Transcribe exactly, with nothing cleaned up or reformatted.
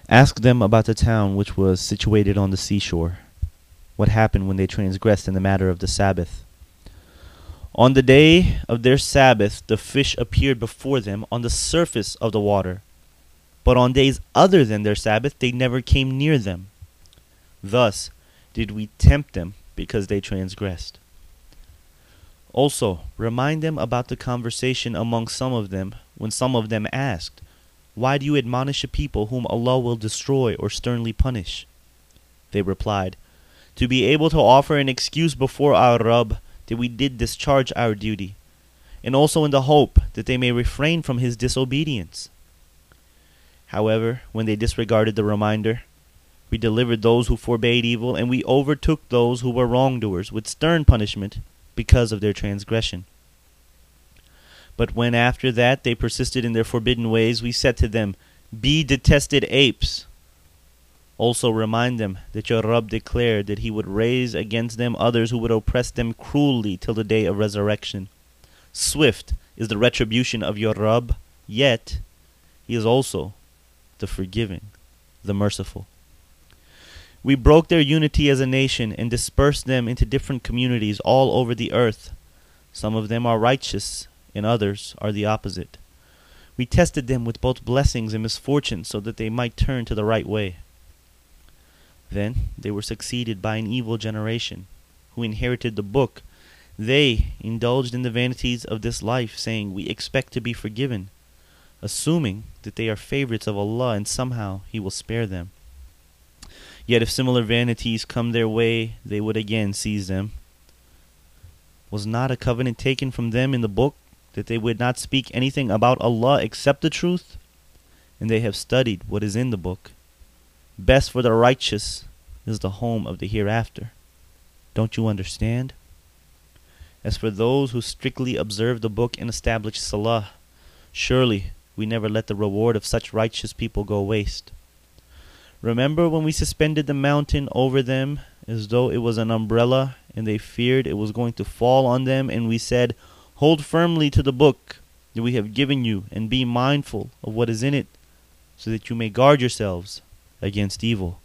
Ask them about the town which was situated on the seashore, what happened when they transgressed in the matter of the Sabbath. On the day of their Sabbath, the fish appeared before them on the surface of the water, but on days other than their Sabbath, they never came near them. Thus did we tempt them because they transgressed. Also, remind them about the conversation among some of them when some of them asked, "Why do you admonish a people whom Allah will destroy or sternly punish?" They replied, "To be able to offer an excuse before our Rabb that we did discharge our duty, and also in the hope that they may refrain from his disobedience." However, when they disregarded the reminder, we delivered those who forbade evil, and we overtook those who were wrongdoers with stern punishment because of their transgression. But when after that they persisted in their forbidden ways, we said to them, "Be detested apes." Also remind them that your Rabb declared that he would raise against them others who would oppress them cruelly till the day of resurrection. Swift is the retribution of your Rabb, yet he is also the forgiving, the merciful. We broke their unity as a nation and dispersed them into different communities all over the earth. Some of them are righteous, and others are the opposite. We tested them with both blessings and misfortunes so that they might turn to the right way. Then they were succeeded by an evil generation, who inherited the book. They indulged in the vanities of this life, saying, "We expect to be forgiven," assuming that they are favorites of Allah and somehow He will spare them. Yet if similar vanities come their way, they would again seize them. Was not a covenant taken from them in the book that they would not speak anything about Allah except the truth? And they have studied what is in the book. Best for the righteous is the home of the hereafter. Don't you understand? As for those who strictly observe the book and establish salah, surely we never let the reward of such righteous people go waste. Remember when we suspended the mountain over them as though it was an umbrella, and they feared it was going to fall on them, and we said, "Hold firmly to the book that we have given you, and be mindful of what is in it, so that you may guard yourselves against evil."